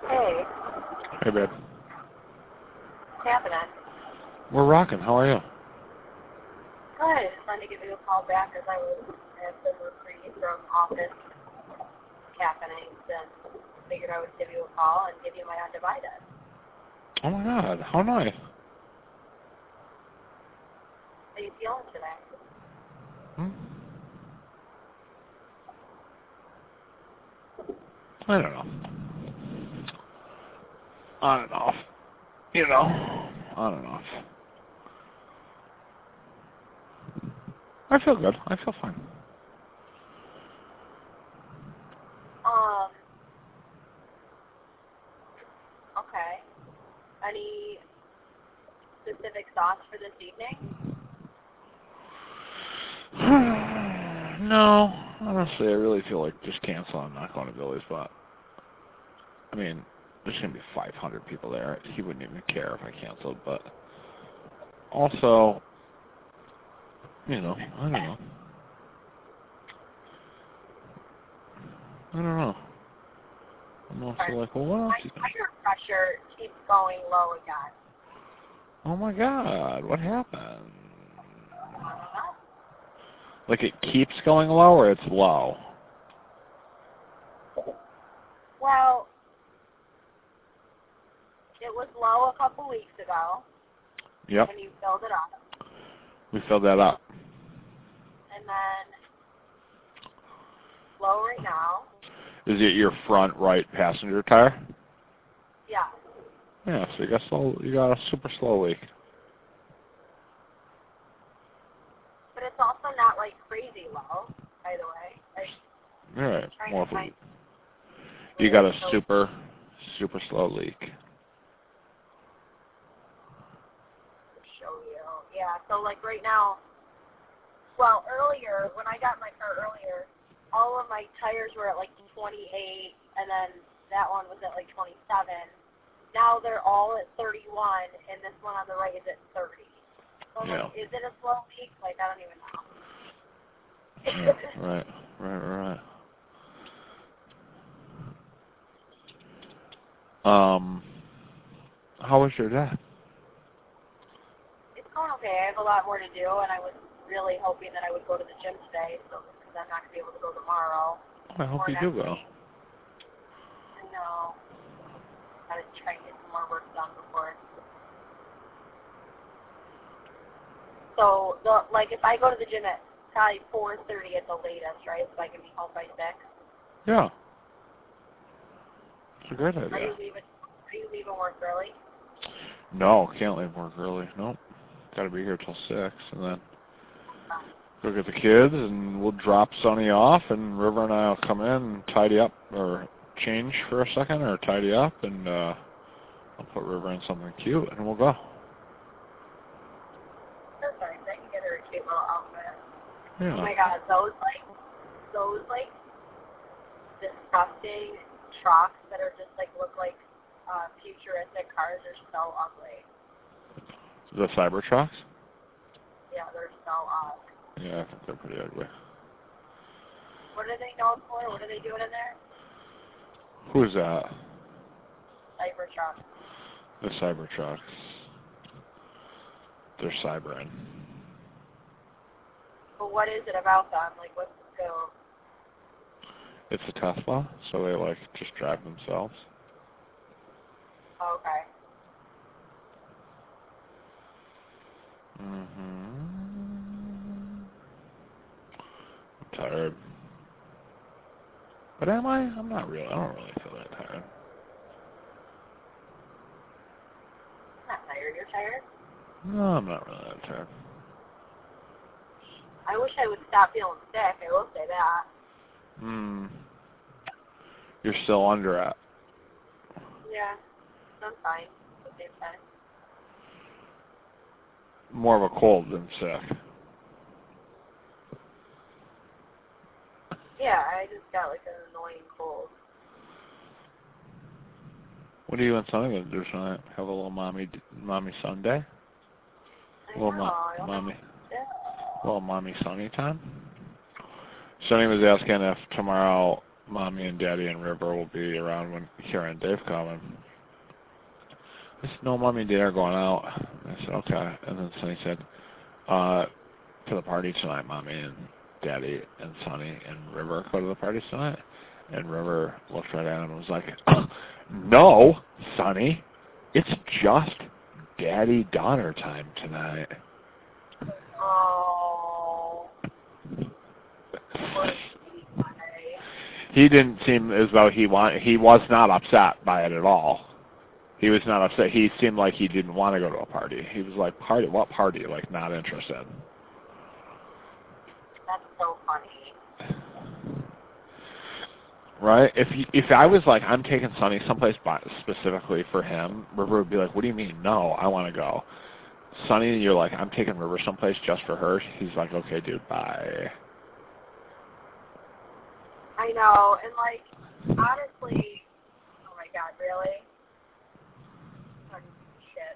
Hey, Hey, babe. what's happening? We're rocking. How are you? Good. Just wanted to give you a call back as I have been free from office happenings and figured I would give you a call and give you my undivided. Oh, my God. How nice. How you feeling today? Hmm? I don't know. On and off. You know? On and off. I feel good. I feel fine. Okay. Any specific thoughts for this evening? No. Honestly, I really feel like just cancel and not going to Billy's, but I mean, there's going to be 500 people there. He wouldn't even care if I canceled, but also, you know, I don't know. I don't know. I'm also like, well, what else My is going to... tire pressure keeps going low again. Oh, my God. What happened? I don't know. Like it keeps going low or it's low? Well, it was low a couple weeks ago Yep. when you filled it up. We filled that up. And then low right now. Is it your front right passenger tire? Yeah. Yeah, so you got a super slow leak. But it's also not like crazy low, by the way. Alright. Trying Well, to find you got a super slow leak. show you. Yeah, so like right now, well, earlier, when I got my car earlier, all of my tires were at like 28, and then that one was at like 27. Now they're all at 31, and this one on the right is at 30. So I'm like, is it a slow leak? Like, I don't even know. Right. How was your day? It's going okay. I have a lot more to do, and I was really hoping that I would go to the gym today, so because I'm not going to be able to go tomorrow. I hope you do go. I know. Got to try and get some more work done before. So, if I go to the gym at probably 4:30 at the latest, right? So I can be home by 6. Yeah. It's a great idea. Are you leaving work early? No, can't leave work early. Nope. Got to be here till 6, and then go get the kids, and we'll drop Sonny off, and River and I will come in and tidy up, or change for a second, or tidy up, and I'll put River in something cute, and we'll go. Perfect. I can get her a cute little outfit. Yeah. Oh my God, those disgusting trucks that are just look like futuristic cars are so ugly. The Cybertrucks? Yeah, they're so ugly. Yeah, I think they're pretty ugly. What are they known for? What are they doing in there? Who's that? Cybertruck. The Cybertrucks. They're cybering. But what is it about them? Like, what's the skill? It's a Tesla, so they just drive themselves. Oh, okay. I'm tired. But am I? I'm not really. I don't really feel that tired. I'm not tired. You're tired? No, I'm not really that tired. I wish I would stop feeling sick. I will say that. You're still under it. Yeah. I'm fine. At the same time. More of a cold than sick. Yeah, I just got an annoying cold. What are you and Sonny going to do tonight? Have a little mommy Sunday? Little mommy Sonny time? Sonny was asking if tomorrow Mommy and Daddy and River will be around when Kara and Dave come. And I said, no, Mommy and Dad are going out. I said, okay. And then Sonny said, to the party tonight, Mommy and Daddy and Sonny and River go to the party tonight. And River looked right at him and was like, no, Sonny, it's just daddy-daughter time tonight. Oh. He didn't seem as though he was not upset by it at all. He was not upset. He seemed like he didn't want to go to a party. He was like, party? What party? Like, not interested. That's so funny. Right? If I was like, I'm taking Sonny someplace specifically for him, River would be like, what do you mean? No, I want to go. Sonny, you're like, I'm taking River someplace just for her. He's like, okay, dude, bye. I know, and like, honestly, oh my God, really? Shit.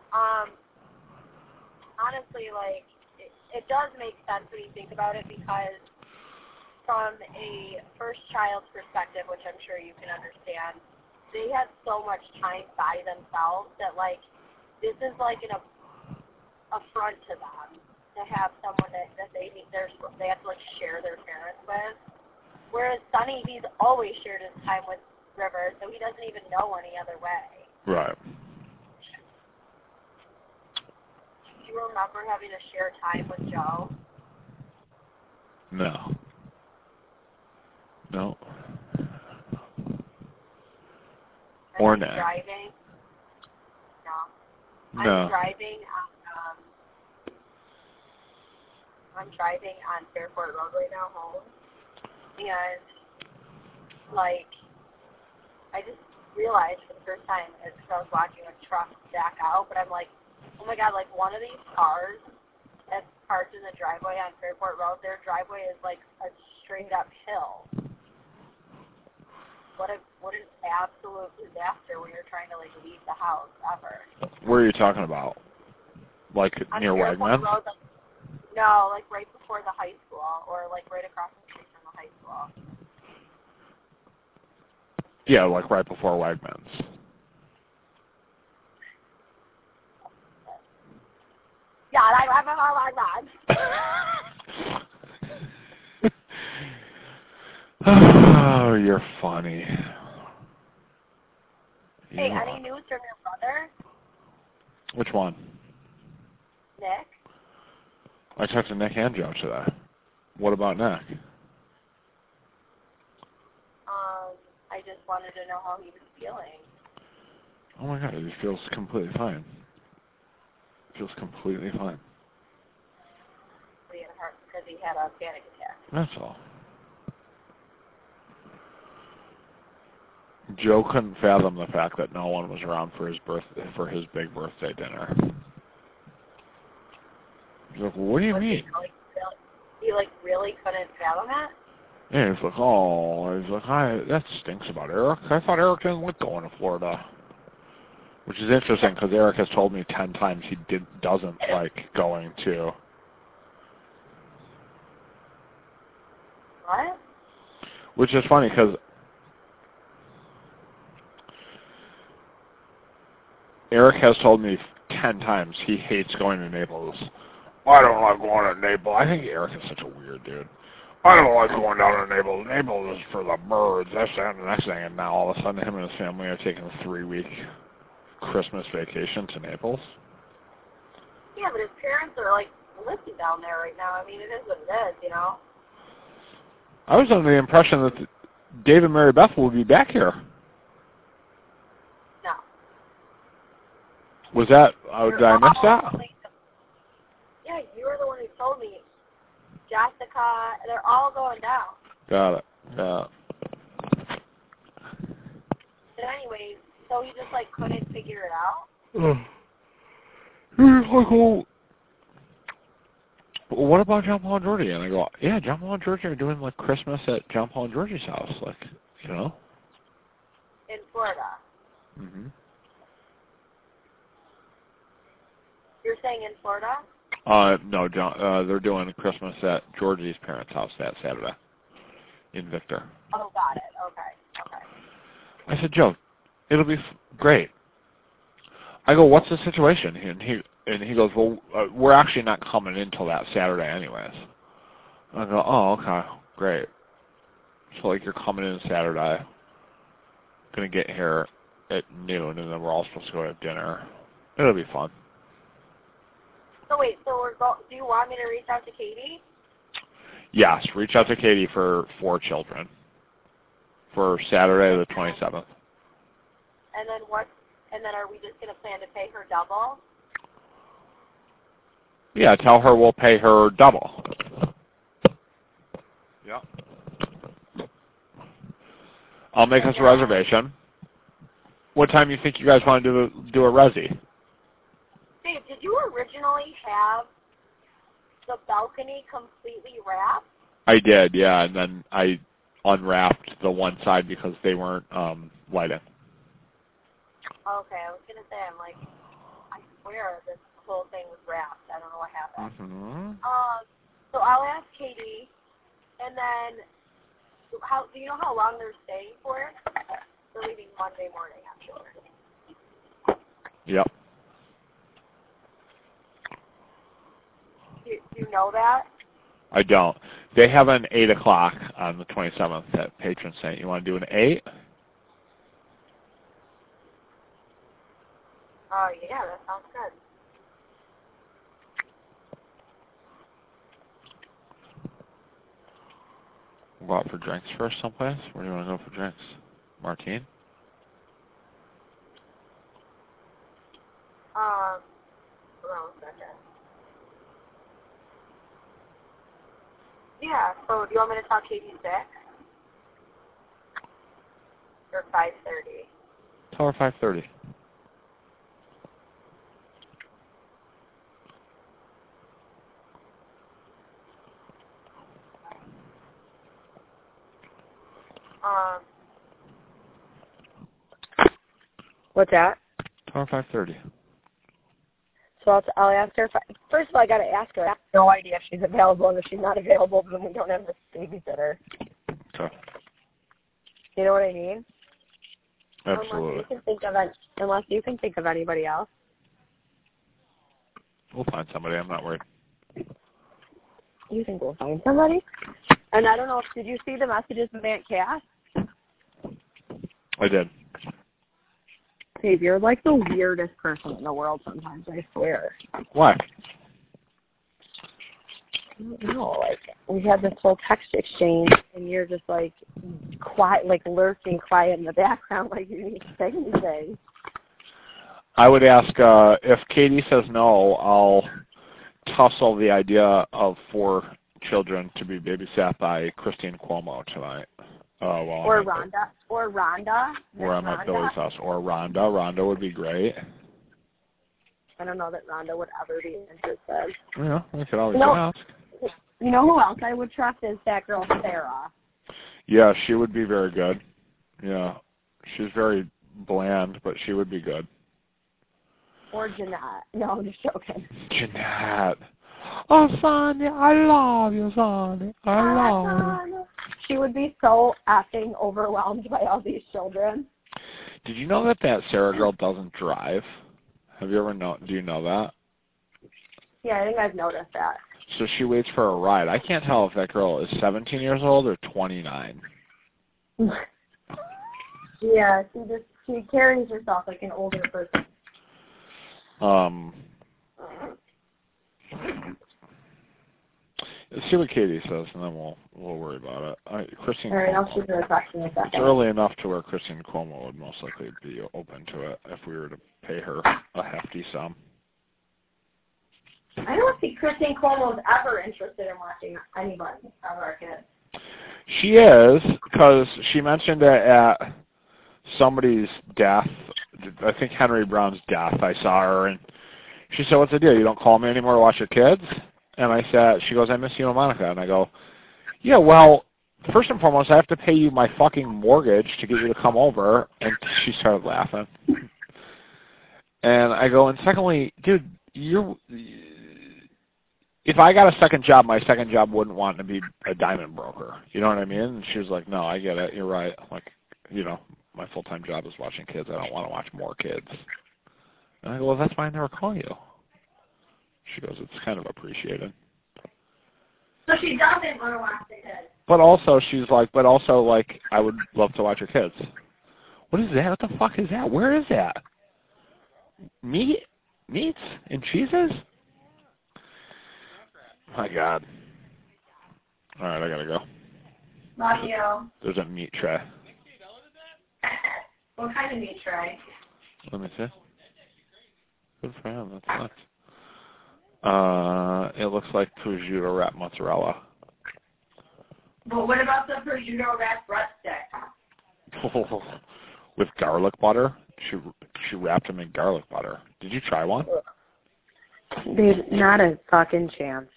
Honestly, like, it does make sense when you think about it, because from a first child's perspective, which I'm sure you can understand, they have so much time by themselves that, like, this is like an affront to them to have someone that they have to like share their parents with. Whereas Sonny, he's always shared his time with River, so he doesn't even know any other way. Right. Do you remember having to share time with Joe? No. No. Or Nick. Driving? No. No. I'm driving on Fairport Road right now home. And, like, I just realized for the first time as I was watching a truck back out, but I'm like, oh my God, like, one of these cars that's parked in the driveway on Fairport Road, their driveway is like a straight up hill. What an absolute disaster when you're trying to, like, leave the house ever. Where are you talking about? Like, on near Wegmans? Road, no, like, right before the high school, or, like, right across the street from the high school. Yeah, like right before Wegmans. Yeah, like Oh, you're funny. Hey, any news from your brother? Which one? Nick? I talked to Nick and Joe today. What about Nick? I just wanted to know how he was feeling. Oh my God, he feels completely fine. Feels completely fine. Because he had a panic attack. That's all. Joe couldn't fathom the fact that no one was around for his big birthday dinner. He's like, what do you mean? He really couldn't fathom it? Yeah, he's like, oh, that stinks about Eric. I thought Eric didn't like going to Florida. Which is interesting because Eric has told me 10 times he doesn't like going to. What? Which is funny because Eric has told me 10 times he hates going to Naples. I don't like going to Naples. I think Eric is such a weird dude. I don't like going down to Naples. Naples is for the birds. That's the next thing. And now all of a sudden him and his family are taking a 3-week Christmas vacation to Naples. Yeah, but his parents are like living down there right now. I mean, it is what it is, you know? I was under the impression that Dave and Mary Beth will be back here. No. Was that, did I miss that? Yeah, you were the one who told me. Jessica, they're all going down. Got it. Yeah. But anyways, so he just like couldn't figure it out? He was like, well, what about John Paul and Georgie? And I go, yeah, John Paul and Georgie are doing like Christmas at John Paul and Georgie's house, like, you know? In Florida. Mm-hmm. You're saying in Florida? No, John. They're doing Christmas at Georgie's parents' house that Saturday in Victor. Oh, got it. I said, Joe, it'll be great. I go, what's the situation? And he goes, well, we're actually not coming in till that Saturday anyways. I go, oh, okay, great. So, like, you're coming in Saturday, going to get here at noon, and then we're all supposed to go have dinner. It'll be fun. So wait, do you want me to reach out to Katie? Yes, reach out to Katie for 4 children for Saturday the 27th. And then are we just going to plan to pay her double? Yeah, tell her we'll pay her double. Yeah. I'll make us a reservation. What time do you think you guys want to do a resi? Dave, did you originally have the balcony completely wrapped? I did, yeah, and then I unwrapped the one side because they weren't lighting. Okay, I was going to say, I'm like, I swear this whole thing was wrapped. I don't know what happened. Mm-hmm. So I'll ask Katie, and then, do you know how long they're staying for? They're leaving Monday morning, actually. Yep. Do you know that? I don't. They have an 8 o'clock on the 27th at Patron Saint. You want to do an 8? Oh, yeah, that sounds good. We'll go out for drinks first someplace? Where do you want to go for drinks? Martine? Hold on a second. Yeah, so do you want me to talk Katie 6? Or 5:30? Tell her 5:30. What's that? Tell her 5:30. So I'll ask her. First of all, I got to ask her. I have no idea if she's available, and if she's not available, then we don't have a babysitter. Okay. You know what I mean? Absolutely. Unless you can think of anybody else. We'll find somebody. I'm not worried. You think we'll find somebody? And I don't know, did you see the messages from Aunt Cass? I did. Dave, you're like the weirdest person in the world sometimes, I swear. Why? I don't know, like, we had this whole text exchange, and you're just, like, quiet, like, lurking quiet in the background, like you need to say anything. I would ask, if Katie says no, I'll tussle the idea of 4 children to be babysat by Christine Cuomo tonight. Or Rhonda. Where I'm at Billy's house. Or Rhonda. Rhonda would be great. I don't know that Rhonda would ever be interested. Yeah, we could always ask. You know who else I would trust is that girl, Sarah. Yeah, she would be very good. Yeah. She's very bland, but she would be good. Or Jeanette. No, I'm just joking. Jeanette. Oh, Sonny, I love you, Sonny. I love you. She would be so effing overwhelmed by all these children. Did you know that Sarah girl doesn't drive? Have you ever do you know that? Yeah, I think I've noticed that. So she waits for a ride. I can't tell if that girl is 17 years old or 29. Yeah, she carries herself like an older person. See what Katie says, and then we'll worry about it. Christine. All right, I'll shoot her a text in a second. It's early enough to where Christine Cuomo would most likely be open to it if we were to pay her a hefty sum. I don't think Christine Cuomo is ever interested in watching anybody of our kids. She is, because she mentioned it at somebody's death. I think Henry Brown's death. I saw her, and she said, "What's the deal? You don't call me anymore to watch your kids?" And I said, she goes, "I miss you and Monica." And I go, "Yeah, well, first and foremost, I have to pay you my fucking mortgage to get you to come over." And she started laughing. And I go, "And secondly, dude, if I got a second job, my second job wouldn't want to be a diamond broker. You know what I mean?" And she was like, "No, I get it. You're right. Like, my full-time job is watching kids. I don't want to watch more kids. And I go, well, that's why I never call you. She goes, it's kind of appreciated. So she doesn't want to watch the kids. But also, she's like, I would love to watch your kids. What is that? What the fuck is that? Where is that? Meats and cheeses? My God. All right, I gotta go. Love you. There's a meat tray. What kind of meat tray? Let me see. Good for him. That's nice. It looks like prosciutto wrapped mozzarella. But what about the prosciutto wrapped breadstick? With garlic butter. She wrapped them in garlic butter. Did you try one? Dude, not a fucking chance.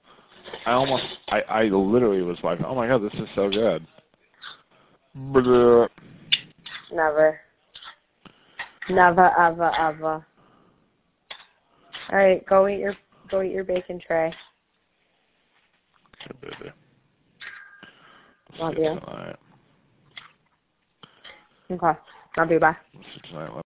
I literally was like, oh my God, this is so good. Blah. Never. Never, ever, ever. All right, go eat your bacon tray. Okay, baby. Love See you. tonight. Okay. Love you. Bye. See you tonight.